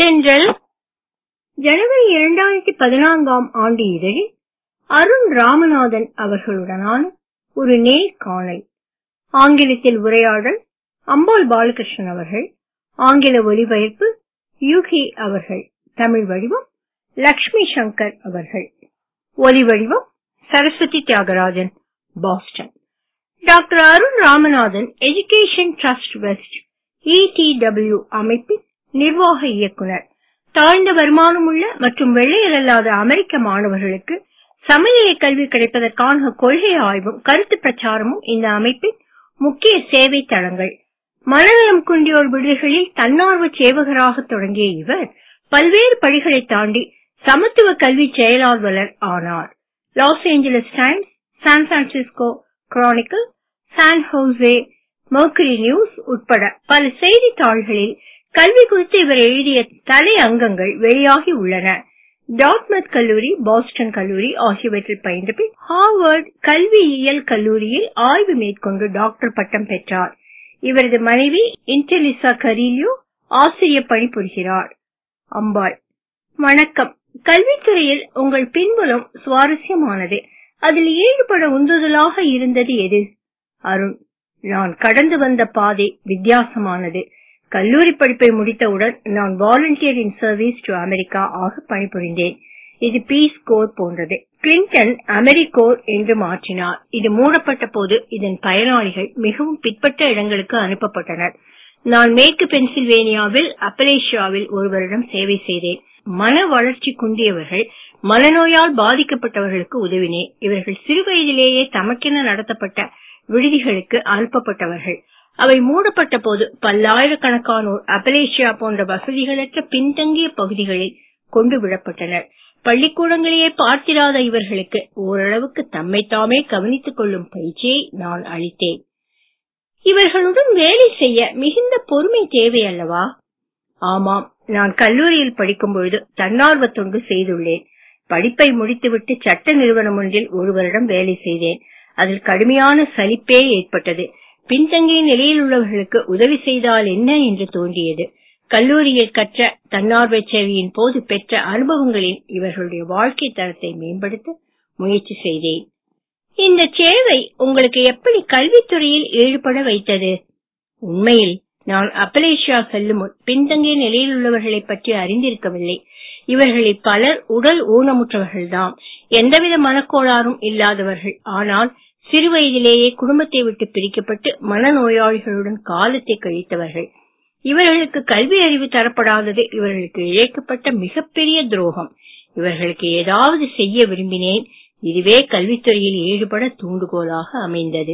தென்றல் ஜனவரி 2014 இதழில் அருண் ராமநாதன் அவர்களுடனான ஒரு நேர்காணல். ஆங்கிலத்தில் உரையாடல் அம்பாள் பாலகிருஷ்ணன் அவர்கள். ஆங்கில ஒலிபெயர்ப்பு யூகி அவர்கள். தமிழ் வடிவம் லக்ஷ்மி சங்கர் அவர்கள். ஒலி வடிவம் Saraswathi Thiagarajan, Boston. Doctor Arun Ramanathan education trust west ETW அமைப்பின் நிர்வாக இயக்குனர். தாழ்ந்த வருமானம் உள்ள மற்றும் வெள்ளையரல்லாத அமெரிக்க மாணவர்களுக்கு சமநிலை கல்வி கிடைப்பதற்கான கொள்கை ஆய்வும் கருத்து பிரச்சாரமும் இந்த அமைப்பின் முக்கிய சேவை தளங்கள். மனநலம் குன்றியோர் விடுதிகளில் தன்னார்வ சேவகராக தொடங்கிய இவர் பல்வேறு படிகளை தாண்டி சமத்துவ கல்வி செயலாளர் ஆனார். Los Angeles Times, San Francisco Chronicle, San Jose Mercury News உட்பட பல செய்தித்தாள்களில் கல்வி குறித்து இவர் எழுதிய தலை அங்கங்கள் வெளியாகி உள்ளன. டார்ட்மவுத் கல்லூரி, பாஸ்டன் கல்லூரி ஆகியவற்றில் பயின்ற பின் ஹார்வர்ட் கல்வியியல் கல்லூரியில் ஆய்வு மேற்கொண்டு டாக்டர் பட்டம் பெற்றார். இவரது மனைவி இன்டெலிசா கரீலியோ ஆசிரியர் பணிபுரிகிறார். அம்பாள்: வணக்கம். கல்வித்துறையில் உங்கள் பின்புலம் சுவாரஸ்யமானது. அதில் ஈடுபட உந்துதலாக இருந்தது எது? அருண்: நான் கடந்து வந்த பாதை வித்தியாசமானது. கல்லூரி படிப்பை முடித்தவுடன் நான் volunteer in service to America ஆக பணிபுரிந்தேன். இது பீஸ் கோர் போன்றது. கிளின்டன் அமெரிகோர் என்று மாற்றினார். இது மூடப்பட்ட போது இதன் பயனாளிகள் மிகவும் பிற்பட்ட இடங்களுக்கு அனுப்பப்பட்டனர். நான் மேற்கு பென்சில்வேனியாவில் அப்பலேஷியாவில் ஒரு வருடம் சேவை செய்தேன். மன வளர்ச்சி குன்றியவர்கள், மனநோயால் பாதிக்கப்பட்டவர்களுக்கு உதவினேன். இவர்கள் சிறு வயதிலேயே தமக்கென நடத்தப்பட்ட விடுதிகளுக்கு அனுப்பப்பட்டவர்கள். அவை மூடப்பட்ட போது பல்லாயிரக்கணக்கானோர் அப்பலேஷியா போன்ற வசதிகளற்ற பின்தங்கிய பகுதிகளில் கொண்டு விடப்பட்டனர். பள்ளிக்கூடங்களையே பார்த்திராத இவர்களுக்கு ஓரளவுக்கு தம்மை தாமே கவனித்துக் கொள்ளும் பயிற்சியை நான் அளித்தேன். இவர்களுடன் வேலை செய்ய மிகுந்த பொறுமை தேவை அல்லவா? ஆமாம். நான் கல்லூரியில் படிக்கும் பொழுது தன்னார்வ தொண்டு செய்துள்ளேன். படிப்பை முடித்துவிட்டு சட்ட நிறுவனம் ஒன்றில் ஒரு வருடம் வேலை செய்தேன். அதில் கடுமையான சலிப்பே ஏற்பட்டது. பின்தங்கிய நிலையில் உள்ளவர்களுக்கு உதவி செய்தால் என்ன என்று தோன்றியது. கல்லூரியில் கற்ற தன்னார்வ சேவையின் போது பெற்ற அனுபவங்களில் இவர்களுடைய வாழ்க்கை தரத்தை மேம்படுத்த முயற்சி செய்தேன். இந்த சேவை உங்களுக்கு எப்படி கல்வித்துறையில் ஈடுபட வைத்தது? உண்மையில் நான் அப்பலேஷியா செல்லும் முன் பின்தங்கிய நிலையில் உள்ளவர்களை பற்றி அறிந்திருக்கவில்லை. இவர்களில் பலர் உடல் ஊனமுற்றவர்கள்தான், எந்தவித மனக்கோளாறும் இல்லாதவர்கள். ஆனால் சிறு வயதிலேயே குடும்பத்தை விட்டு பிரிக்கப்பட்டு மனநோயாளிகளுடன் காலத்தை கழித்தவர்கள். இவர்களுக்கு கல்வி அறிவு தரப்படாதது இவர்களுக்கு இழைக்கப்பட்ட மிகப்பெரிய துரோகம். இவர்களுக்கு ஏதாவது செய்ய விரும்பினேன். இதுவே கல்வித்துறையில் ஈடுபட தூண்டுகோலாக அமைந்தது.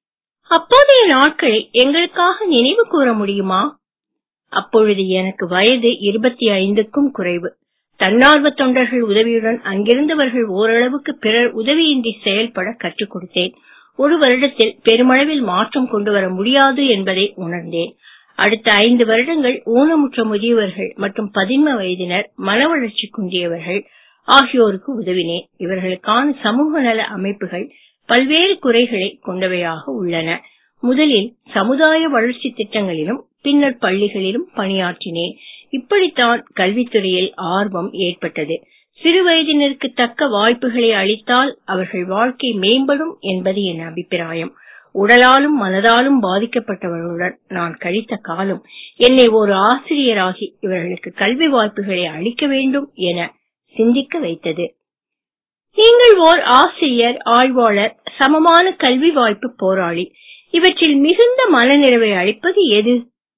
அப்போதைய நாட்களை எங்களுக்காக நினைவு கூற முடியுமா? அப்பொழுது எனக்கு வயது 25க்கும் குறைவு. தன்னார்வ தொண்டர்கள் உதவியுடன் அங்கிருந்தவர்கள் ஓரளவுக்கு பிறர் உதவியின்றி செயல்பட கற்றுக் கொடுத்தேன். ஒரு வருடத்தில் பெருமளவில் மாற்றம் கொண்டு வர முடியாது என்பதை உணர்ந்தேன். அடுத்த 5 வருடங்கள் ஊனமுற்ற முதியவர்கள் மற்றும் 11 வயதினர், மன வளர்ச்சி குன்றியவர்கள் ஆகியோருக்கு உதவினேன். இவர்களுக்கான சமூக நல அமைப்புகள் பல்வேறு குறைகளை கொண்டவையாக உள்ளன. முதலில் சமுதாய வளர்ச்சி திட்டங்களிலும் பின்னர் பள்ளிகளிலும் பணியாற்றினேன். இப்படித்தான் கல்வித்துறையில் ஆர்வம் ஏற்பட்டது. சிறு வயதினருக்கு தக்க வாய்ப்புகளை அளித்தால் அவர்கள் வாழ்க்கை மேம்படும் என்பது என் அபிப்பிராயம். உடலாலும் மனதாலும் பாதிக்கப்பட்டவர்களுடன் நான் கழித்த காலம் என்னை ஒரு ஆசிரியராகி இவர்களுக்கு கல்வி வாய்ப்புகளை அளிக்க வேண்டும் என சிந்திக்க வைத்தது. நீங்கள் ஓர் ஆசிரியர், ஆய்வாளர், சமமான கல்வி வாய்ப்பு போராளி. இவற்றில் மிகுந்த மனநிறைவை அளிப்பது எது?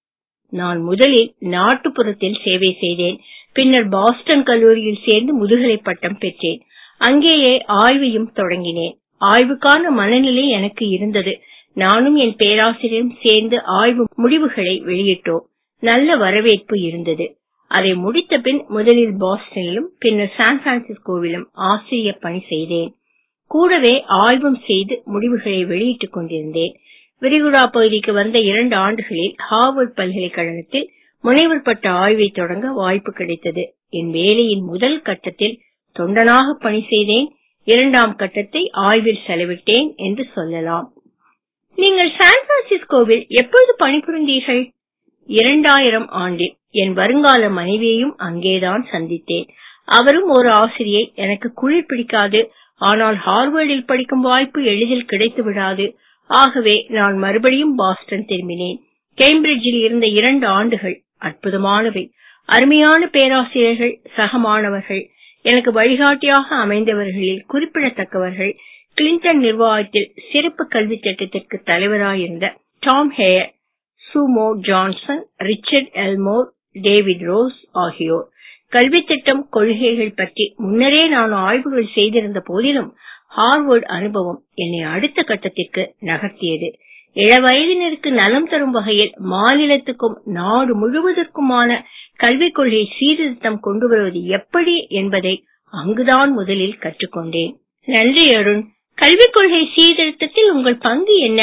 நான் முதலில் நாட்டுப்புறத்தில் சேவை செய்தேன். பின்னர் பாஸ்டன் கல்லூரியில் சேர்ந்து முதுகலை பட்டம் பெற்றேன். அங்கேயே ஆய்வையும் தொடங்கினேன். ஆய்வுக்கான மனநிலை எனக்கு இருந்தது. நானும் என் பேராசிரியரும் சேர்ந்து ஆய்வு முடிவுகளை வெளியிட்டோம். நல்ல வரவேற்பு இருந்தது. அதை முடித்த பின் முதலில் பாஸ்டனிலும் பின்னர் சான் பிரான்சிஸ்கோவிலும் ஆசிரியர் பணி செய்தேன். கூடவே ஆய்வும் செய்து முடிவுகளை வெளியிட்டுக் கொண்டிருந்தேன். விரிகுடா பகுதிக்கு வந்த 2 ஆண்டுகளில் ஹார்வர்ட் பல்கலைக்கழகத்தில் முனைவர் பட்ட ஆய்வை தொடங்க வாய்ப்பு கிடைத்தது. என் வேலையின் முதல் கட்டத்தில் தொண்டனாக பணி செய்தேன். 2ஆம் கட்டத்தை ஆய்வில் செலவிட்டேன் என்று சொல்லலாம். நீங்கள் சான் பிரான்சிஸ்கோவில் எப்பொழுது பணிபுரிந்தீர்கள்? 2000 ஆண்டில் என் வருங்கால மனைவியையும் அங்கேதான் சந்தித்தேன். அவரும் ஒரு ஆசிரியை. எனக்கு குளிர் பிடிக்காது. ஆனால் ஹார்வர்டில் படிக்கும் வாய்ப்பு எளிதில் கிடைத்து விடாது. ஆகவே நான் மறுபடியும் பாஸ்டன் திரும்பினேன். கேம்பிரிட்ஜில் இருந்த 2 ஆண்டுகள் அற்புதமானவை. அருமையான பேராசிரியர்கள், சக மாணவர்கள், எனக்கு வழிகாட்டியாக அமைந்தவர்களில் குறிப்பிடத்தக்கவர்கள் கிளின்டன் நிர்வாகத்தில் சிறப்பு கல்வி திட்டத்திற்கு தலைவராயிருந்த Tom Hehir, Sumo Johnson, Richard Elmore, David Rose ஆகியோர். கல்வி திட்டம், கொள்கைகள் பற்றி முன்னரே நான் ஆய்வுகள் செய்திருந்த போதிலும் ஹார்வர்ட் அனுபவம் என்னை அடுத்த கட்டத்திற்கு நகர்த்தியது. இளவயதினருக்கு நலம் தரும் வகையில் மாநிலத்துக்கும் நாடு முழுவதற்குமான கல்விக் கொள்கை சீர்திருத்தம் கொண்டு வருவது எப்படி என்பதை அங்குதான் முதலில் கற்றுக்கொண்டேன். நன்றி அருண். கல்விக் கொள்கை சீர்திருத்தத்தில் உங்கள் பங்கு என்ன?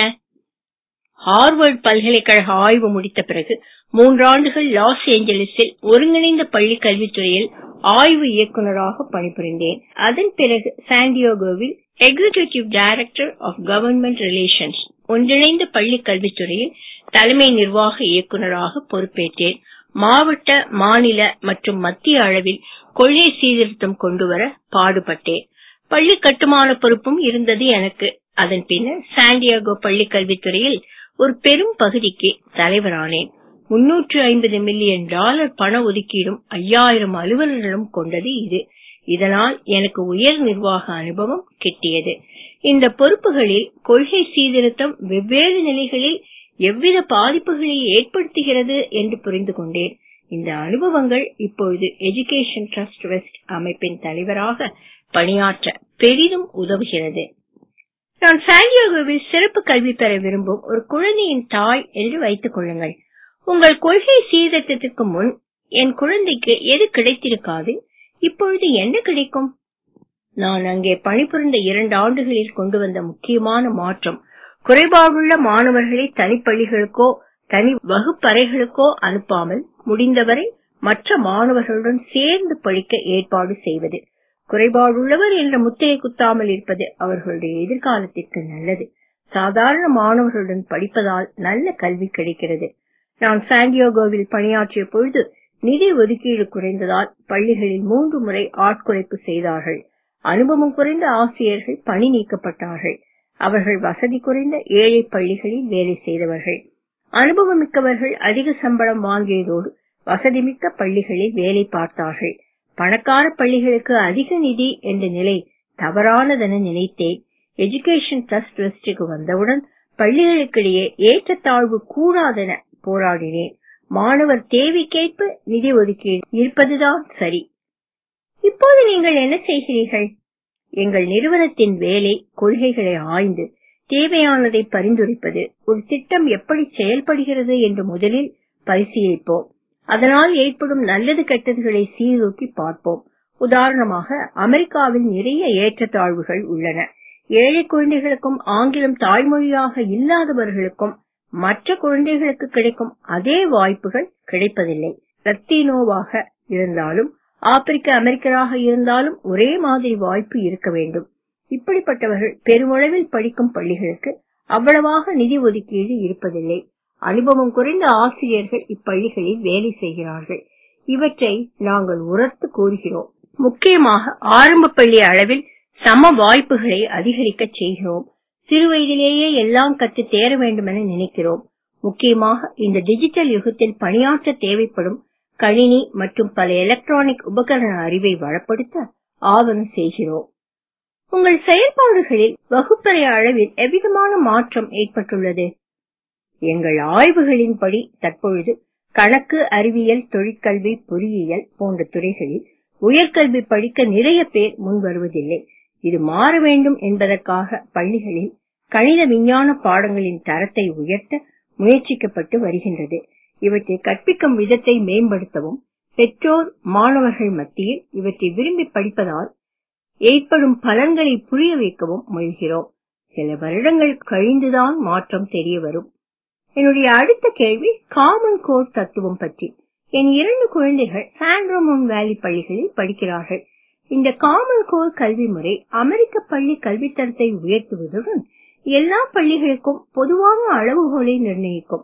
ஹார்வர்ட் பல்கலைக்கழக ஆய்வு முடித்த பிறகு 3 ஆண்டுகள் லாஸ் ஏஞ்சலிஸில் ஒருங்கிணைந்த பள்ளி கல்வித்துறையில் ஆய்வு இயக்குநராக பணிபுரிந்தேன். அதன் பிறகு சாண்டியாகோவில் executive director of government relations, ஒன்றிணைந்த பள்ளி கல்வித்துறையில் தலைமை நிர்வாக இயக்குநராக பொறுப்பேற்றேன். மாவட்ட, மாநில மற்றும் மத்திய அளவில் கொள்கை சீர்திருத்தம் கொண்டுவர பாடுபட்டேன். பள்ளி கட்டுமான பொறுப்பும் இருந்தது எனக்கு. அதன் பின்னர் சாண்டியாகோ பள்ளி கல்வித்துறையில் ஒரு பெரும் பகுதிக்கு தலைவரானேன். $350 மில்லியன் பண ஒதுக்கீடும் 5000 அலுவலர்களும் கொண்டது இது. இதனால் எனக்கு உயர் நிர்வாக அனுபவம் கிட்டியது. இந்த பொறுப்புகளில் கொள்கை சீர்திருத்தம் வெவ்வேறு நிலைகளில் எவ்வித பாதிப்புகளை ஏற்படுத்துகிறது என்று புரிந்து கொண்டேன். இந்த அனுபவங்கள் இப்பொழுது எஜுகேஷன் ட்ரஸ்ட் வெஸ்ட் அமைப்பின் தலைவராக பணியாற்ற பெரிதும் உதவுகிறது. நான் சாண்டியாகோவில் சிறப்பு கல்வி பெற விரும்பும் ஒரு குழந்தையின் தாய் என்று வைத்துக் கொள்ளுங்கள். உங்கள் கொள்கை சீர்திருத்தத்திற்கு முன் என் குழந்தைக்கு எது கிடைத்திருக்காது, இப்பொழுது என்ன கிடைக்கும்? நான் அங்கே பணிபுரிந்த 2 ஆண்டுகளில் கொண்டு வந்த முக்கியமான மாற்றம், குறைபாடுள்ள மாணவர்களை தனிப்பள்ளிகளுக்கோ தனி வகுப்பறைகளுக்கோ அனுப்பாமல் முடிந்தவரை மற்ற மாணவர்களுடன் சேர்ந்து படிக்க ஏற்பாடு செய்வது. குறைபாடுள்ளவர் என்ற முத்திரை குத்தாமல் இருப்பது அவர்களுடைய எதிர்காலத்திற்கு நல்லது. சாதாரண மாணவர்களுடன் படிப்பதால் நல்ல கல்வி கிடைக்கிறது. நான் சாண்டியாகோவில் பணியாற்றிய பொழுது நிதி ஒதுக்கீடு குறைந்ததால் பள்ளிகளில் 3 முறை ஆட்குறைப்பு செய்தார்கள். அனுபவம் குறைந்த ஆசிரியர்கள் பணி நீக்கப்பட்டார்கள். அவர்கள் வசதி குறைந்த ஏழை பள்ளிகளில் வேலை செய்தவர்கள். அனுபவம் மிக்கவர்கள் அதிக சம்பளம் வாங்கியதோடு வசதி மிக்க பள்ளிகளில் வேலை பார்த்தார்கள். பணக்கார பள்ளிகளுக்கு அதிக நிதி என்ற நிலை தவறானதென நினைத்தேன். எஜுகேஷன் ட்ரஸ்ட் வெஸ்டுக்கு வந்தவுடன் பள்ளிகளுக்கிடையே ஏற்றத்தாழ்வு கூடாதென போராடினேன். மாணவர் தேவைக்கேற்ப நிதி ஒதுக்கீடு இருப்பதுதான் சரி. இப்போது நீங்கள் என்ன செய்கிறீர்கள்? எங்கள் நிறுவனத்தின் வேலை கொள்கைகளை ஆய்ந்து தேவையானதை பரிந்துரைப்பது. ஒரு திட்டம் எப்படி செயல்படுகிறது என்று முதலில் பரிசீலிப்போம். அதனால் ஏற்படும் நல்லது கெட்டதுகளை சீர்தூக்கி பார்ப்போம். உதாரணமாக, அமெரிக்காவில் நிறைய ஏற்றத்தாழ்வுகள் உள்ளன. ஏழை குழந்தைகளுக்கும் ஆங்கிலம் தாய்மொழியாக இல்லாதவர்களுக்கும் மற்ற குழந்தைகளுக்கு கிடைக்கும் அதே வாய்ப்புகள் கிடைப்பதில்லை. லத்தீனோவாக இருந்தாலும் ஆப்பிரிக்க அமெரிக்கராக இருந்தாலும் ஒரே மாதிரி வாய்ப்பு இருக்க வேண்டும். இப்படிப்பட்டவர்கள் பெருமளவில் படிக்கும் பள்ளிகளுக்கு அவ்வளவாக நிதி ஒதுக்கீடு இருப்பதில்லை. அனுபவம் குறைந்த ஆசிரியர்கள் இப்பள்ளிகளில் வேலை செய்கிறார்கள். இவற்றை நாங்கள் உரத்து கூறுகிறோம். முக்கியமாக ஆரம்ப பள்ளி அளவில் சம வாய்ப்புகளை அதிகரிக்க செய்கிறோம். சிறு வயதிலேயே எல்லாம் கற்று தேர வேண்டும் என நினைக்கிறோம். முக்கியமாக இந்த டிஜிட்டல் யுகத்தில் பணியாற்ற தேவைப்படும் கணினி மற்றும் பல எலக்ட்ரானிக் உபகரண அறிவை வளப்படுத்த ஆவணம் செய்கிறோம். உங்கள் செயல்பாடுகளில் வகுப்பறை அளவில் எவ்விதமான மாற்றம் ஏற்பட்டுள்ளது? எங்கள் ஆய்வுகளின்படி தற்பொழுது கணக்கு, அறிவியல், தொழிற்கல்வி, பொறியியல் போன்ற துறைகளில் உயர்கல்வி படிக்க நிறைய பேர் முன் வருவதில்லை. இது மாற வேண்டும் என்பதற்காக பள்ளிகளில் கணித விஞ்ஞான பாடங்களின் தரத்தை உயர்த்த முயற்சிக்கப்பட்டு வருகின்றது. இவற்றை கற்பிக்கும் விதத்தை மேம்படுத்தவும் பெற்றோர் மாணவர்கள் மத்தியில் இவற்றை விரும்பி படிப்பதால் ஏற்படும் பலன்களை புரிய வைக்கவும் முயல்கிறோம். சில வருடங்கள் கழிந்துதான் மாற்றம் தெரிய வரும். என்னுடைய அடுத்த கேள்வி காமன் கோர் தத்துவம் பற்றி. என் 2 குழந்தைகள் சான் ராமோன் வேலி பள்ளிகளில் படிக்கிறார்கள். இந்த காமன் கோர் கல்வி முறை அமெரிக்க பள்ளி கல்வித்தரத்தை உயர்த்துவதுடன் எல்லா பள்ளிகளுக்கும் பொதுவான அளவுகோலை நிர்ணயிக்கும்.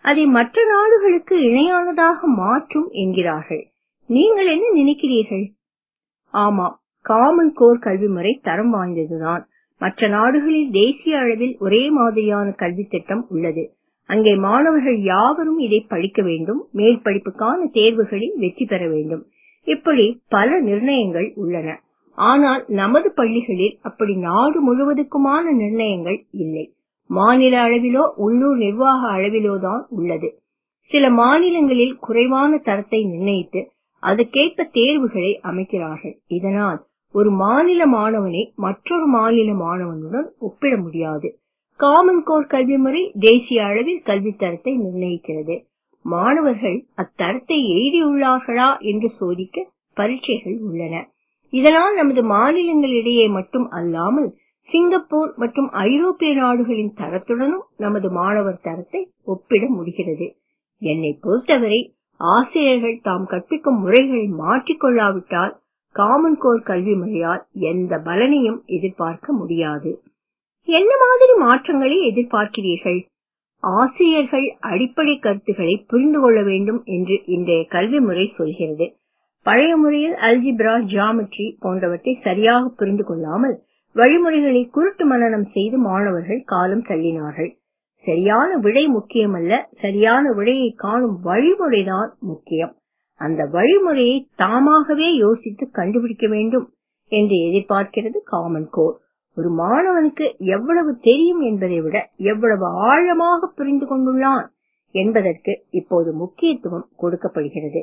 அதை மற்ற நாடுகளுக்கு இணையானதாக மாற்றும் என்கிறார்கள். நீங்கள் என்ன நினைக்கிறீர்கள்? ஆமாம், காமன் கோர் கல்வி முறை தரம் வாய்ந்ததுதான். மற்ற நாடுகளில் தேசிய அளவில் ஒரே மாதிரியான கல்வி திட்டம் உள்ளது. அங்கே மாணவர்கள் யாவரும் இதை படிக்க வேண்டும், மேல் படிப்புக்கான தேர்வுகளில் வெற்றி பெற வேண்டும். இப்படி பல நிர்ணயங்கள் உள்ளன. ஆனால் நமது பள்ளிகளில் அப்படி நாடு முழுவதுக்குமான நிர்ணயங்கள் இல்லை. மாநில அளவிலோ உள்ளூர் நிர்வாக அளவிலோ தான் உள்ளது. சில மாநிலங்களில் குறைவான தரத்தை நிர்ணயித்து அதுக்கேற்ப தேர்வுகளை அமைக்கிறார்கள். இதனால் ஒரு மாநில மாணவனை மற்றொரு மாநில மாணவனுடன் ஒப்பிட முடியாது. காமன் கோர் கல்வி முறை தேசிய அளவில் கல்வி தரத்தை நிர்ணயிக்கிறது. மாணவர்கள் அத்தரத்தை எழுதியுள்ளார்களா என்று சோதிக்க பரீட்சைகள் உள்ளன. இதனால் நமது மாநிலங்களிடையே மட்டும் அல்லாமல் சிங்கப்பூர் மற்றும் ஐரோப்பிய நாடுகளின் தரத்துடனும் நமது மாணவர் தரத்தை ஒப்பிட முடிகிறது. என்னை பொறுத்தவரை ஆசிரியர்கள் தாம் கற்பிக்கும் முறைகளை மாற்றிக்கொள்ளாவிட்டால் காமன் கோர் கல்வி முறையால் எந்த பலனையும் எதிர்பார்க்க முடியாது. என்ன மாதிரி மாற்றங்களை எதிர்பார்க்கிறீர்கள்? ஆசிரியர்கள் அடிப்படை கருத்துக்களை புரிந்து கொள்ள வேண்டும் என்று இன்றைய கல்வி முறை சொல்கிறது. பழைய முறையில் அல்ஜிப்ரா, ஜியாமெட்ரி போன்றவற்றை சரியாக புரிந்து கொள்ளாமல் வழிமுறைகளை குருட்டு மனனம் செய்து மாணவர்கள் காலம் தள்ளினார்கள். சரியான விடை முக்கியமல்ல, சரியான விடையை காணும் வழிமுறைதான் முக்கியம். அந்த வழிமுறையை தாமாகவே யோசித்து கண்டுபிடிக்க வேண்டும் என்று எதிர்பார்க்கிறது காமன் கோர். ஒரு மாணவனுக்கு எவ்வளவு தெரியும் என்பதை விட எவ்வளவு ஆழமாக புரிந்து கொண்டுள்ளான் என்பதற்கு இப்போது முக்கியத்துவம் கொடுக்கப்படுகிறது.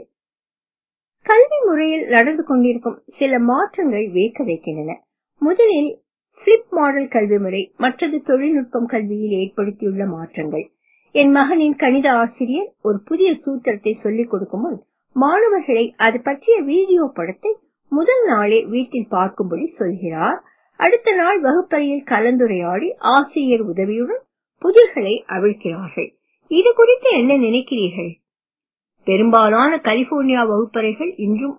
கல்வி முறையில் நடந்து கொண்டிருக்கும் சில மாற்றங்கள் வியக்க வைக்கின்றன. முதலில் பிளிப் மாடல் கல்வி முறை, மற்றது தொழில்நுட்பம் கல்வியில் ஏற்படுத்தியுள்ள மாற்றங்கள். என் மகனின் கணித ஆசிரியர் ஒரு புதிய சூத்திரத்தை சொல்லிக் கொடுக்கும் முன் மாணவர்களை அது பற்றிய வீடியோ படத்தை முதல் நாளே வீட்டில் பார்க்கும்படி சொல்கிறார். அடுத்த நாள் வகுப்பறையில் கலந்துரையாடி ஆசிரியர் உதவியுடன் புதிர்களை அவிழ்க்கிறார்கள். இது குறித்து என்ன நினைக்கிறீர்கள்? பெரும்பாலான கலிபோர்னியா வகுப்பறைகள் இன்றும்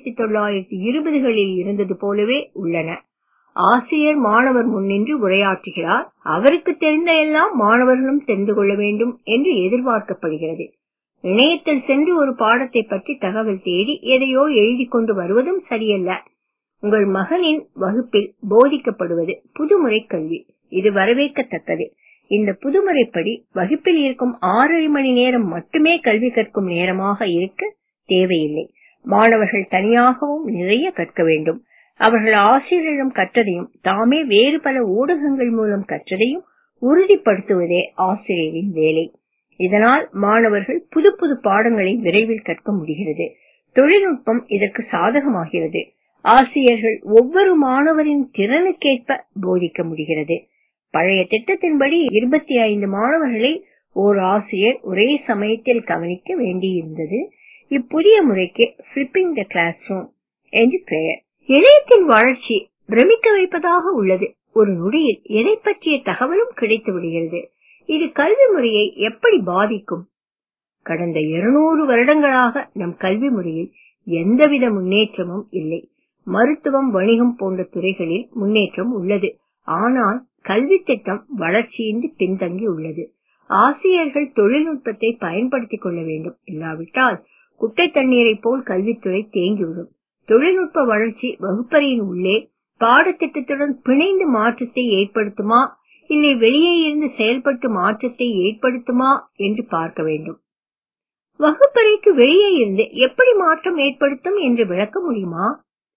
1920களில் இருந்தது போலவே உள்ளன. ஆசிரியர் மாணவர் முன்னின்று உரையாற்றுகிறார். அவருக்கு தெரிந்த எல்லாம் மாணவர்களும் தெரிந்து கொள்ள வேண்டும் என்று எதிர்பார்க்கப்படுகிறது. இணையத்தில் சென்று ஒரு பாடத்தை பற்றி தகவல் தேடி எதையோ எழுதி கொண்டு வருவதும் சரியல்ல. உங்கள் மகனின் வகுப்பில் போதிக்கப்படுவது புதுமுறை கல்வி. இது வரவேற்கத்தக்கது. இந்த புதுமுறைப்படி வகுப்பில் இருக்கும் 6.5 மணி நேரம் மட்டுமே கல்வி கற்கும் நேரமாக இருக்க தேவையில்லை. மாணவர்கள் தனியாகவும் நிறைய கற்க வேண்டும். அவர்கள் ஆசிரியரிடம் கற்றதையும் தாமே வேறு பல ஊடகங்கள் மூலம் கற்றதையும் உறுதிப்படுத்துவதே ஆசிரியரின் வேலை. இதனால் மாணவர்கள் புது புது பாடங்களை விரைவில் கற்க முடிகிறது. தொழில்நுட்பம் இதற்கு சாதகமாகிறது. ஆசிரியர்கள் ஒவ்வொரு மாணவரின் திறனுக்கேற்ப போதிக்க முடிகிறது. பழைய திட்டத்தின்படி 25 மாணவர்களை ஓர் ஆசிரியர் ஒரே சமயத்தில் கவனிக்க வேண்டியிருந்தது. இப்புதிய முறைக்கு பிளிப்பிங் தி கிளாஸ் ரூம் என்று பெயர். இணையத்தின் வளர்ச்சி பிரமிக்க வைப்பதாக உள்ளது. ஒரு நொடியில் எதை பற்றிய தகவலும் கிடைத்து விடுகிறது. இது கல்வி முறையை எப்படி பாதிக்கும்? கடந்த 200 வருடங்களாக நம் கல்வி முறையில் எந்தவித முன்னேற்றமும் இல்லை. மருத்துவம், வணிகம் போன்ற துறைகளில் முன்னேற்றம் உள்ளது. ஆனால் கல்வி திட்டம் வளர்ச்சியின்றி பின்தங்கி உள்ளது. ஆசிரியர்கள் தொழில்நுட்பத்தை பயன்படுத்திக் கொள்ள வேண்டும். இல்லாவிட்டால் குட்டை தண்ணீரை போல் கல்வித்துறை தேங்கிவிடும். தொழில்நுட்ப வளர்ச்சி வகுப்பறையின் உள்ளே பாடத்திட்டத்துடன் பிணைந்து மாற்றத்தை ஏற்படுத்துமா, இல்லை வெளியே இருந்து செயல்பட்டு மாற்றத்தை ஏற்படுத்துமா என்று பார்க்க வேண்டும். வகுப்பறைக்கு வெளியே இருந்து எப்படி மாற்றம் ஏற்படுத்தும் என்று விளக்க முடியுமா?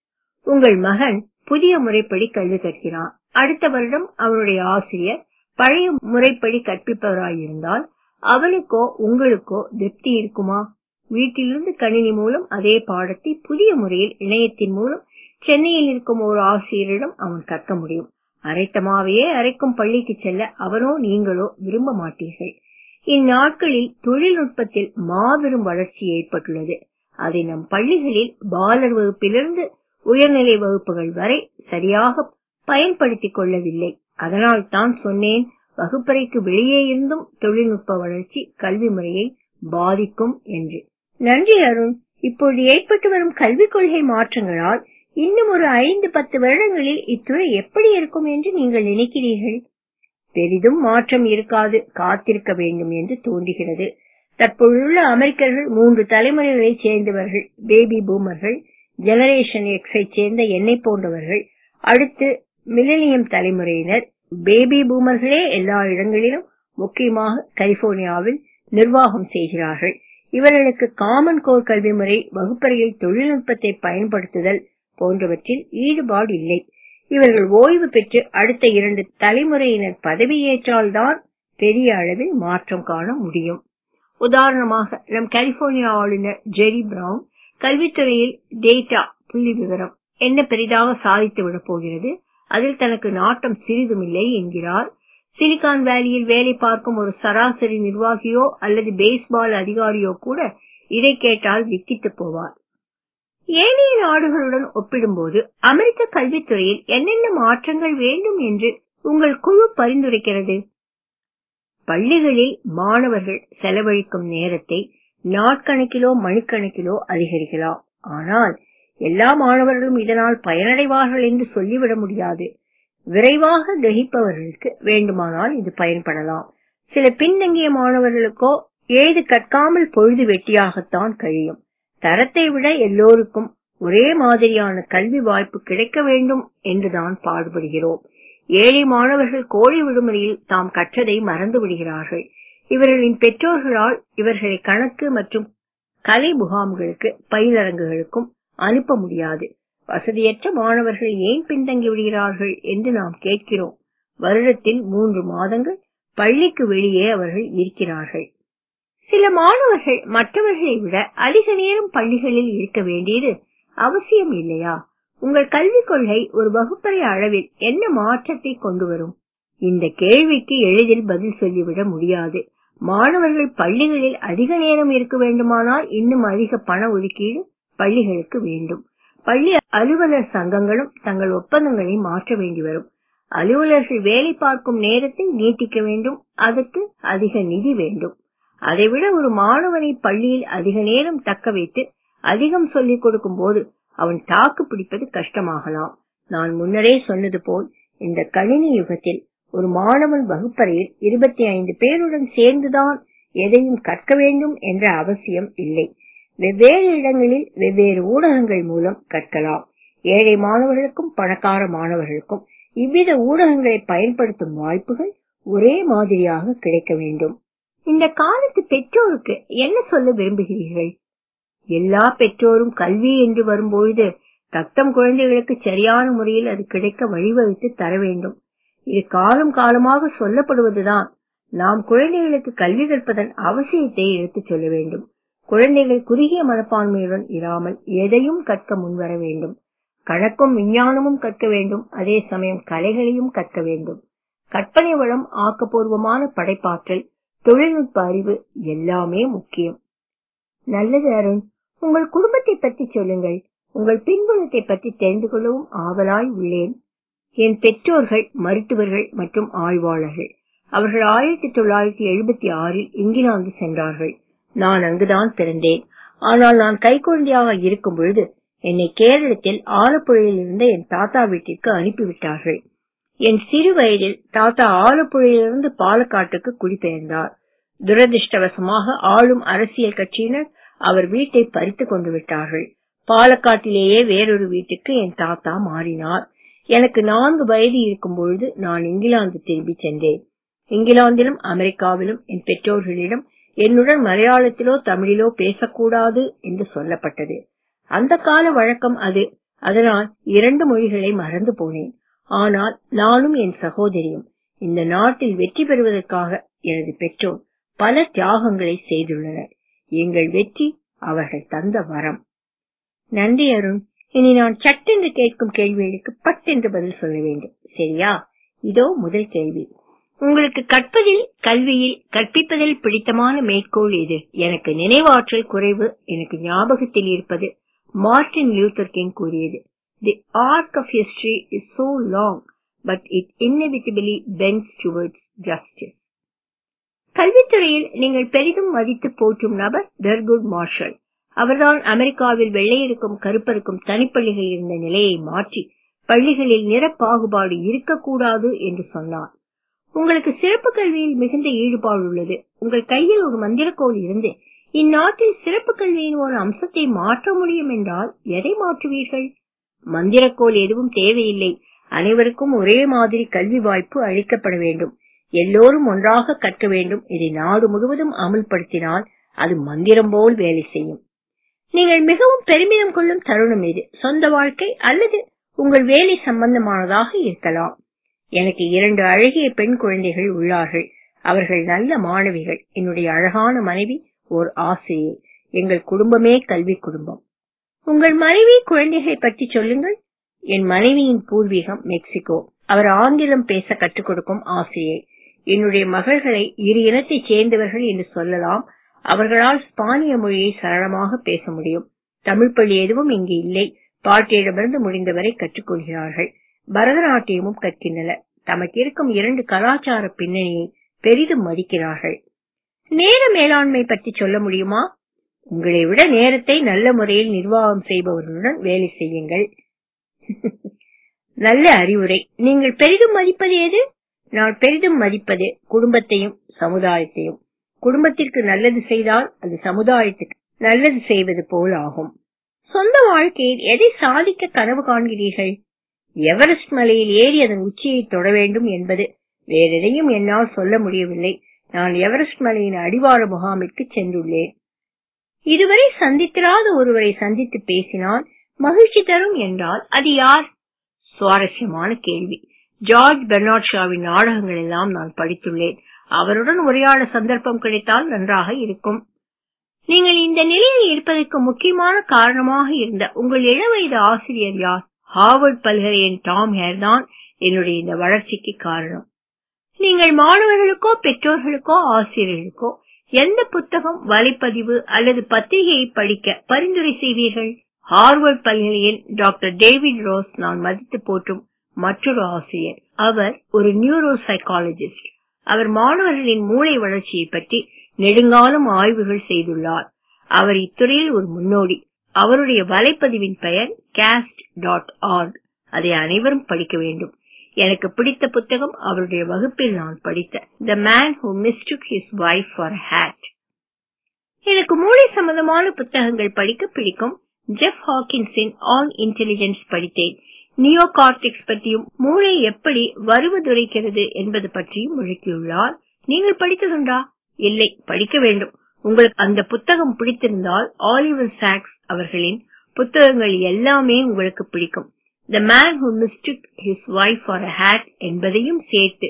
உங்கள் மகன் புதிய முறைப்படி கல்வி கற்கிறான். அடுத்த வருடம் அவருடைய ஆசிரியர் பழைய முறைப்படி கற்பிப்பவராயிருந்தால் அவனுக்கோ உங்களுக்கோ திருப்தி இருக்குமா? வீட்டிலிருந்து கணினி மூலம் அதே பாடத்தை புதிய முறையில் இணையத்தின் மூலம் சென்னையில் இருக்கும் ஒரு ஆசிரியரிடம் அவன் கற்க முடியும். அரைத்தமாவையே அரைக்கும் பள்ளிக்கு செல்ல அவனோ நீங்களோ விரும்ப மாட்டீர்கள். இந்நாட்களில் தொழில்நுட்பத்தில் மாபெரும் வளர்ச்சி ஏற்பட்டுள்ளது. அதை நம் பள்ளிகளில் பாலர் வகுப்பிலிருந்து உயர்நிலை வகுப்புகள் வரை சரியாக பயன்படுத்திக் கொள்ளவில்லை. அதனால் தான் சொன்னேன், வகுப்பறைக்கு வெளியே இருந்தும் தொழில்நுட்ப வளர்ச்சி கல்வி முறையை பாதிக்கும் என்று. நன்றி அருண். இப்போது ஏற்பட்டு வரும் கல்விக் கொள்கை மாற்றங்களால் இன்னும் ஒரு 5-10 வருடங்களில் இத்துறை எப்படி இருக்கும் என்று நீங்கள் நினைக்கிறீர்கள்? பெரிதும் மாற்றம் இருக்காது, காத்திருக்க வேண்டும் என்று தோன்றுகிறது. தற்போதுள்ள அமெரிக்கர்கள் 3 தலைமுறைகளை சேர்ந்தவர்கள். பேபி பூமர்கள், ஜெனரேஷன் எக்ஸை சேர்ந்த என்னை போன்றவர்கள், அடுத்து மில்லேனியம் தலைமுறையினர். பேபி பூமர்களே எல்லா இடங்களிலும், முக்கியமாக கலிபோர்னியாவில் நிர்வாகம் செய்கிறார்கள். இவர்களுக்கு காமன் கோர் கல்வி முறை, வகுப்பறையில் தொழில்நுட்பத்தை பயன்படுத்துதல் போன்றவற்றில் ஈடுபாடு இல்லை. இவர்கள் ஓய்வு பெற்று அடுத்த 2 தலைமுறையினர் பதவியேற்றால்தான் பெரிய அளவில் மாற்றம் காண முடியும். உதாரணமாக, நம் கலிபோர்னியா ஆளுநர் ஜெரி பிரவுன் கல்வித்துறையில் டேட்டா புள்ளி விவரம் என்ன பெரிதாக சாதித்து விட போகிறது, அதில் தனக்கு நாட்டம் சிறிதுமில்லை என்கிறார். சிலிகான் வேலியில் வேலை பார்க்கும் ஒரு சராசரி நிர்வாகியோ அல்லது பேஸ்பால் அதிகாரியோ கூட இதை கேட்டால் விக்கித்து போவார். ஏனைய நாடுகளுடன் ஒப்பிடும்போது அமெரிக்க கல்வித்துறையில் என்னென்ன மாற்றங்கள் வேண்டும் என்று உங்கள் குழு பரிந்துரைக்கிறது? பள்ளிகளில் மாணவர்கள் செலவழிக்கும் நேரத்தை நாட்கணக்கிலோ மணிக்கணக்கிலோ அதிகரிக்கலாம். ஆனால் எல்லா மாணவர்களும் இதனால் பயனடைவார்கள் என்று சொல்லிவிட முடியாது. விரைவாக கிரகிப்பவர்களுக்கு வேண்டுமானால் இது பயன்படலாம். சில பின்தங்கிய மாணவர்களுக்கோ ஏது கற்காமல் பொழுது வெட்டியாகத்தான் கழியும். தரத்தை விட எல்லோருக்கும் ஒரே மாதிரியான கல்வி வாய்ப்பு கிடைக்க வேண்டும் என்றுதான் பாடுபடுகிறோம். ஏழை மாணவர்கள் கோடை விடுமுறையில் தாம் கற்றதை மறந்து விடுகிறார்கள். இவர்களின் பெற்றோர்களால் இவர்களை கணக்கு மற்றும் கலை முகாம்களுக்கு, பயிலரங்குகளுக்கும் அனுப்ப முடியாது. வசதியற்ற மாணவர்கள் ஏன் பின்தங்கி விடுகிறார்கள் என்று நாம் கேட்கிறோம். வருடத்தில் 3 மாதங்கள் பள்ளிக்கு வெளியே அவர்கள் இருக்கிறார்கள். சில மாணவர்கள் மற்றவர்களை விட அதிக நேரம் பள்ளிகளில் இருக்க வேண்டியது அவசியம் இல்லையா? உங்கள் கல்விக் கொள்கை ஒரு வகுப்பறை அளவில் என்ன மாற்றத்தை கொண்டு வரும்? இந்த கேள்விக்கு எளிதில் பதில் சொல்லிவிட முடியாது. மாணவர்கள் பள்ளிகளில் அதிக நேரம் இருக்க வேண்டுமானால் இன்னும் அதிக பண ஒதுக்கீடு பள்ளிகளுக்கு வேண்டும். பள்ளி அலுவலர் சங்கங்களும் தங்கள் ஒப்பந்தங்களை மாற்ற வேண்டி வரும். அலுவலர்கள் வேலை பார்க்கும் நேரத்தை நீட்டிக்க வேண்டும். அதற்கு அதிக நிதி வேண்டும். அதைவிட ஒரு மாணவனை பள்ளியில் அதிக நேரம் தக்க வைத்து அதிகம் சொல்லிக் கொடுக்கும் போது அவன் தாக்கு பிடிப்பது கஷ்டமாகலாம். நான் முன்னரே சொன்னது போல் இந்த கணினி யுகத்தில் ஒரு மாணவன் வகுப்பறையில் 25 பேருடன் சேர்ந்துதான் எதையும் கற்க வேண்டும் என்ற அவசியம் இல்லை. வெவ்வேறு இடங்களில் வெவ்வேறு ஊடகங்கள் மூலம் கற்கலாம். ஏழை மாணவர்களுக்கும் பணக்கார மாணவர்களுக்கும் இவ்வித ஊடகங்களை பயன்படுத்தும் வாய்ப்புகள் ஒரே மாதிரியாக கிடைக்க வேண்டும். இந்த காலத்து பெற்றோருக்கு என்ன சொல்ல விரும்புகிறீர்கள்? எல்லா பெற்றோரும் கல்வி என்று வரும்பொழுது தத்தம் குழந்தைகளுக்கு சரியான முறையில் அது கிடைக்க வழிவகுத்து தர வேண்டும். இது காலம் காலமாக சொல்லப்படுவதுதான். நாம் குழந்தைகளுக்கு கல்வி கற்பதன் அவசியத்தை எடுத்துச் சொல்ல வேண்டும். குழந்தைகள் குறுகிய மனப்பான்மையுடன் இராமல் எதையும் கற்க முன்வர வேண்டும். கணக்கும் விஞ்ஞானமும் கற்க வேண்டும். அதே சமயம் கலைகளையும் கற்க வேண்டும். கற்பனை வளம், ஆக்கப்பூர்வமான படைப்பாற்றல், தொழில்நுட்ப அறிவு எல்லாமே முக்கியம். நல்லது அருண், உங்கள் குடும்பத்தை பற்றி சொல்லுங்கள். உங்கள் பின்புலத்தை பற்றி தெரிந்து கொள்ளவும் ஆவலாய் உள்ளேன். என் பெற்றோர்கள் மருத்துவர்கள் மற்றும் ஆய்வாளர்கள். அவர்கள் 1976 இங்கிலாந்து சென்றார்கள். நான் அங்குதான் பிறந்தேன். ஆனால் நான் கைக்குழந்தையாக இருக்கும் பொழுது என்னை கேரளத்தில் ஆலப்புழையில் இருந்த என் தாத்தா வீட்டிற்கு அனுப்பிவிட்டார்கள். என் சிறு வயதில் தாத்தா ஆலப்புழையிலிருந்து பாலக்காட்டுக்கு குடிபெயர்ந்தார். துரதிருஷ்டவசமாக ஆளும் அரசியல் கட்சியினர் அவர் வீட்டை பறித்து கொண்டு விட்டார்கள். பாலக்காட்டிலேயே வேறொரு வீட்டுக்கு என் தாத்தா மாறினார். எனக்கு 4 வயது இருக்கும் பொழுது நான் இங்கிலாந்து திரும்பி சென்றேன். இங்கிலாந்திலும் அமெரிக்காவிலும் என் பெற்றோர்களிடம் என்னுடன் மலையாளத்திலோ தமிழிலோ பேசக்கூடாது என்று சொல்லப்பட்டது. அந்த கால வழக்கம் அது. அதனால் 2 மொழிகளை மறந்து போனேன். ஆனால் நானும் என் சகோதரியும் இந்த நாட்டில் வெற்றி பெறுவதற்காக எனது பெற்றோர் பல தியாகங்களை செய்துள்ளனர். எங்கள் வெற்றி அவர்கள் தந்த வரம். நன்றி அருண். இனி நான் சட்டென்று கேட்கும் கேள்விகளுக்கு பட்டென்று பதில் சொல்ல வேண்டும். சரியா? இதோ முதல் கேள்வி. உங்களுக்கு கற்பதில், கல்வியில், கற்பிப்பதில் பிடித்தமான மேற்கோள் எது? எனக்கு நினைவாற்றல் குறைவு. எனக்கு ஞாபகத்தில் இருப்பது மார்ட்டின் லூத்தர் கிங் கூறியது, "The arc of history is so long, but it inevitably bends towards justice." கல்வித்துறையில் நீங்கள் பெரிதும் மதித்து போற்றும் நபர் தர்குட் மார்ஷல். அவர்தான் அமெரிக்காவில் வெள்ளையருக்கும் கருப்பருக்கும் தனிப்பள்ளிகள் இருந்த நிலையை மாற்றி பள்ளிகளில் நிற பாகுபாடு இருக்கக்கூடாது என்று சொன்னார். உங்களுக்கு சிறப்பு கல்வியில் மிகுந்த ஈடுபாடு உள்ளது. உங்கள் கையில் ஒரு மந்திரக்கோல் இருந்து இந்நாட்டில் சிறப்பு கல்வியின் ஒரு அம்சத்தை மாற்ற முடியும் என்றால் எதை மாற்றுவீர்கள்? மந்திரக்கோல் எதுவும் தேவையில்லை. அனைவருக்கும் ஒரே மாதிரி கல்வி வாய்ப்பு அளிக்கப்பட வேண்டும். எல்லோரும் ஒன்றாக கற்க வேண்டும். இதை நாடு முழுவதும் அமல்படுத்தினால் அது மந்திரம் போல் வேலை செய்யும். நீங்கள் மிகவும் பெருமிதம் கொள்ளும் தருணம் இது. சொந்த வாழ்க்கை அல்லது உங்கள் வேலை சம்பந்தமானதாக இருக்கலாம். எனக்கு 2 அழகிய பெண் குழந்தைகள் உள்ளார்கள். அவர்கள் நல்ல மாணவிகள். என்னுடைய அழகான மனைவி ஓர் ஆசிரியை. எங்கள் குடும்பமே கல்வி குடும்பம். உங்கள் மனைவி குழந்தைகளை பற்றி சொல்லுங்கள். என் மனைவியின் பூர்வீகம் மெக்சிகோ. அவர் ஆங்கிலம் பேச கற்றுக் கொடுக்கும் ஆசிரியை. என்னுடைய மகள்களை இரு இனத்தைச் சேர்ந்தவர்கள் என்று சொல்லலாம். அவர்களால் ஸ்பானிய மொழியை சரளமாக பேச முடியும். தமிழ் பள்ளி எதுவும் இங்கு இல்லை. பாட்டியிடமிருந்து முடிந்தவரை கற்றுக்கொள்கிறார்கள். பரதநாட்டியமும் கற்கின்றனர். தமக்கு இருக்கும் 2 கலாச்சார பின்னணியை பெரிதும் மதிக்கிறார்கள். நேர மேலாண்மை பற்றி சொல்ல முடியுமா? உங்களை விட நேரத்தை நல்ல முறையில் நிர்வாகம் செய்பவர்களுடன் வேலை செய்யுங்கள். நல்ல அறிவுரை. நீங்கள் பெரிதும் மதிப்பது எது? நான் பெரிதும் மதிப்பது குடும்பத்தையும் சமுதாயத்தையும். குடும்பத்திற்கு நல்லது செய்தால் அது சமுதாயத்துக்கு நல்லது செய்வது போல் ஆகும். சொந்த வாழ்க்கையில் எதை சாதிக்க கனவு காண்கிறீர்கள்? எவரெஸ்ட் மலையில் ஏறி அதன் உச்சியை தொட வேண்டும் என்பது. வேறெதையும் என்னால் சொல்ல முடியவில்லை. நான் எவரெஸ்ட் மலையின் அடிவார முகாமிற்கு சென்றுள்ளேன். இதுவரை சந்தித்திராத ஒருவரை சந்தித்து பேசினால் மகிழ்ச்சி தரும் என்றால் அது யார்? சுவாரஸ்யமான கேள்வி. ஜார்ஜ் பெர்னார்ட் ஷாவின் நாடகங்கள் எல்லாம் நான் படித்துள்ளேன். அவருடன் உரையாட சந்தர்ப்பம் கிடைத்தால் நன்றாக இருக்கும். நீங்கள் இந்த நிலையில் இருப்பதற்கு முக்கியமான காரணமாக இருந்த உங்கள் இளவயது ஆசிரியர் யார்? ஹார்வர்ட் பல்கலையின் டாம் ஹேர் தான் என்னுடைய இந்த வளர்ச்சிக்கு காரணம். நீங்கள் மாணவர்களுக்கோ பெற்றோர்களுக்கோ ஆசிரியர்களுக்கோ எந்த புத்தகம், வலைப்பதிவு அல்லது பத்திரிகையை படிக்க பரிந்துரை செய்வீர்கள்? ஹார்வர்ட் பல்கலையின் டாக்டர் டேவிட் ரோஸ் நான் மதித்து போற்றும் மற்றொரு ஆசிரியர். அவர் ஒரு நியூரோ சைக்காலஜிஸ்ட். அவர் மாணவர்களின் மூளை வளர்ச்சியை பற்றி நெடுங்காலம் ஆய்வுகள் செய்துள்ளார். அவர் இத்துறையில் ஒரு முன்னோடி. அவருடைய வலைப்பதிவின் பெயர் cast.org. அதை அனைவரும் படிக்க வேண்டும். எனக்கு பிடித்த புத்தகம் அவருடைய வகுப்பில் நான் படித்த The Man Who Mistook His Wife for a Hat. எனக்கு மூளை சம்பந்தமான புத்தகங்கள் படிக்க பிடிக்கும். ஜெஃப் ஹாக்கின்ஸின் ஆல் இன்டெலிஜென்ஸ் படித்தேன். நியோ கார்டெக்ஸ் பற்றியும் மூளை எப்படி வருவதுரைக்கிறது என்பது பற்றியும் விளக்கியுள்ளார். நீங்கள் படித்ததுண்டா? இல்லை, படிக்க வேண்டும். உங்களுக்கு அந்த புத்தகம் பிடித்திருந்தால் ஆலிவர் சாக்ஸ் அவர்களின் புத்தகங்கள் எல்லாமே உங்களுக்கு பிடிக்கும். The Man Who Mistook His Wife for a Hat என்பதையும் சேர்த்து.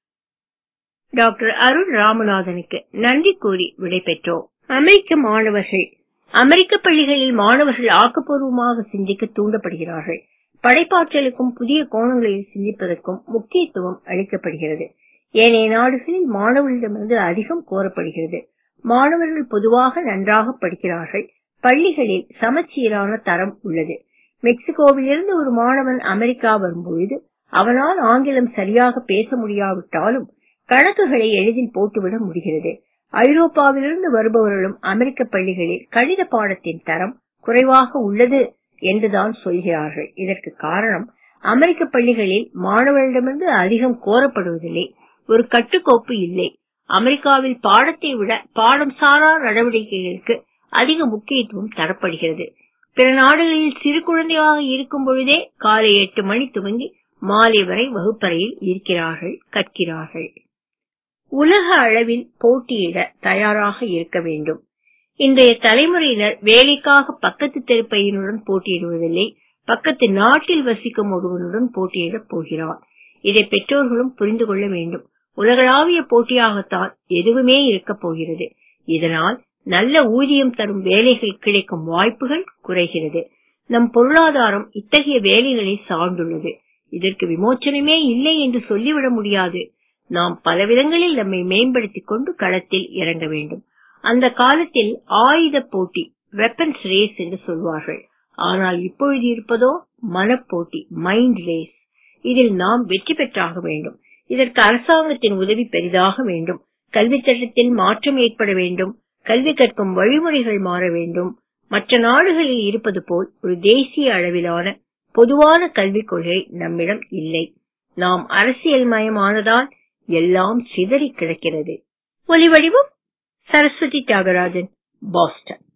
டாக்டர் அருண் ராமநாதனுக்கு நன்றி கூறி விடைபெற்றோம். அமெரிக்க மாணவர்கள். அமெரிக்க பள்ளிகளில் மாணவர்கள் ஆக்கப்பூர்வமாக சிந்திக்க தூண்டப்படுகிறார்கள். படைப்பாற்றலுக்கும் புதிய கோணங்களில் சிந்திப்பதற்கும் முக்கியத்துவம் அளிக்கப்படுகிறது. ஏனைய நாடுகளில் மாணவர்களிடமிருந்து அதிகம் கோரப்படுகிறது. மாணவர்கள் பொதுவாக நன்றாக படிக்கிறார்கள். பள்ளிகளில் சமச்சீரான தரம் உள்ளது. மெக்சிகோவிலிருந்து ஒரு மாணவன் அமெரிக்கா வரும்பொழுது அவனால் ஆங்கிலம் சரியாக பேச முடியாவிட்டாலும் கணக்குகளை எளிதில் போட்டுவிட முடிகிறது. ஐரோப்பாவிலிருந்து வருபவர்களும் அமெரிக்க பள்ளிகளில் கணித பாடத்தின் தரம் குறைவாக உள்ளது என்றுதான் சொல்கிறார்கள். இதற்கு காரணம் அமெரிக்க பள்ளிகளில் மாணவர்களிடமிருந்து அதிகம் கோரப்படுவதில்லை. ஒரு கட்டுக்கோப்பு இல்லை. அமெரிக்காவில் பாடத்தை விட பாடம் சாரா நடவடிக்கைகளுக்கு அதிக முக்கியத்துவம் தரப்படுகிறது. பிற நாடுகளில் சிறு குழந்தையாக இருக்கும் பொழுதே காலை 8 மணி துவங்கி மாலை வரை வகுப்பறையில் இருக்கிறார்கள், கற்கிறார்கள். உலக அளவில் போட்டியிட தயாராக இருக்க வேண்டும். இன்றைய தலைமுறையினர் வேலைக்காக பக்கத்து தெருப்பையனுடன் போட்டியிடுவதில்லை, பக்கத்து நாட்டில் வசிக்கும் ஒருவனுடன் போட்டியிடப் போகிறார். இதை பெற்றோர்களும் புரிந்து கொள்ள வேண்டும். உலகளாவிய போட்டியாகத்தான் எதுவுமே இருக்க போகிறது. இதனால் நல்ல ஊதியம் தரும் வேலைகள் கிடைக்கும் வாய்ப்புகள் குறைகிறது. நம் பொருளாதாரம் இத்தகைய வேலைகளை சார்ந்துள்ளது. இதற்கு விமோச்சனமே இல்லை என்று சொல்லிவிட முடியாது. நாம் பலவிதங்களில் நம்மை மேம்படுத்திக் கொண்டு களத்தில் இறங்க வேண்டும். அந்த காலத்தில் ஆயுத போட்டி, வெப்பன்ஸ் ரேஸ் என்று சொல்வார்கள். ஆனால் இப்பொழுது இருப்பதோ மனப்போட்டி, மைண்ட் ரேஸ். இதில் நாம் வெற்றி பெற்றாக வேண்டும். இதற்கு அரசாங்கத்தின் உதவி பெரிதாக வேண்டும். கல்வி சட்டத்தில் மாற்றம் ஏற்பட வேண்டும். கல்வி கற்கும் வழிமுறைகள் மாற வேண்டும். மற்ற நாடுகளில் இருப்பது போல் ஒரு தேசிய அளவிலான பொதுவான கல்விக் கொள்கை நம்மிடம் இல்லை. நாம் அரசியல் மயமானதால் எல்லாம் சிதறி கிடக்கிறது. ஒலிவடிவம் சரஸ்வதி தியாகராஜன், பாஸ்டன்.